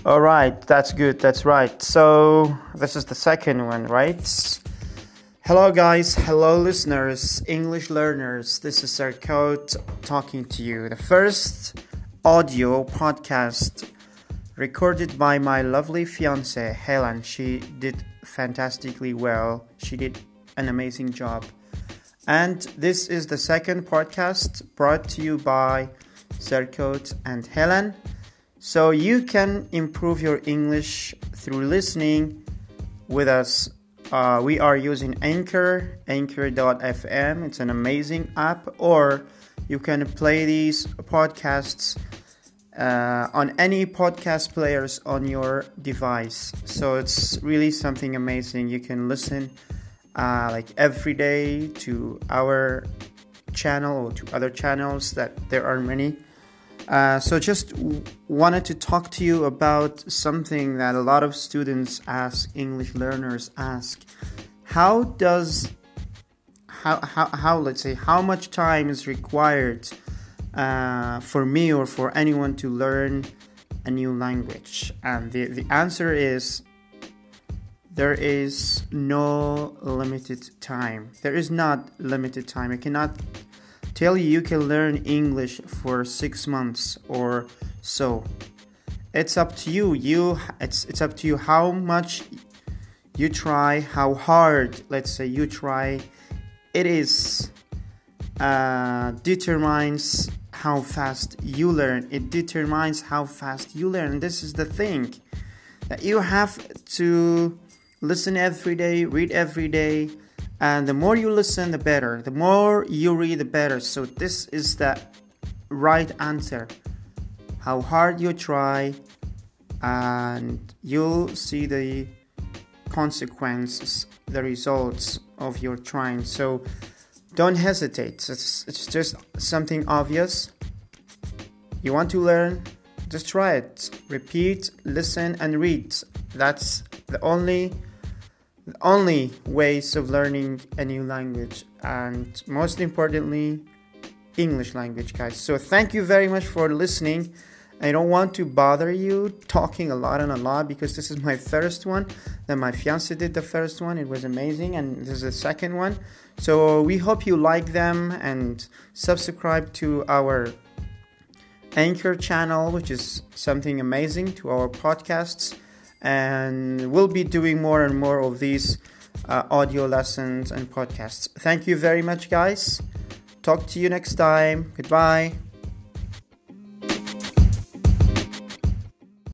All right, that's good. That's right. So this is the second one, right? Hello, guys. Hello, listeners, English learners. This is Sir Coat talking to you. The first audio podcast recorded by my lovely fiance, Helen. She did fantastically well. She did an amazing job. And this is the second podcast brought to you by Sir Coat and Helen. So you can improve your English through listening with us. We are using Anchor.fm. It's an amazing app. Or you can play these podcasts on any podcast players on your device. So it's really something amazing. You can listen like every day to our channel or to other channels that there are many. So just wanted to talk to you about something that a lot of students ask, English learners ask. How much time is required for me or for anyone to learn a new language? And the answer is there is no limited time. There is not limited time. I cannot tell you can learn English for 6 months or so. It's up to you. It's up to you how much you try, how hard, let's say, you try. It is determines how fast you learn. It determines how fast you learn. This is the thing, that you have to listen every day, read every day. And the more you listen, the better. The more you read, the better. So this is the right answer. How hard you try, and you'll see the consequences, the results of your trying. So don't hesitate. It's just something obvious. You want to learn? Just try it. Repeat, listen, and read. That's the only ways of learning a new language, and most importantly, English language, guys. So thank you very much for listening. I don't want to bother you talking a lot because this is my first one. Then my fiance did the first one. It was amazing, and this is the second one. So we hope you like them and subscribe to our Anchor channel, which is something amazing, to our podcasts. And we'll be doing more and more of these audio lessons and podcasts. Thank you very much, guys. Talk to you next time. Goodbye.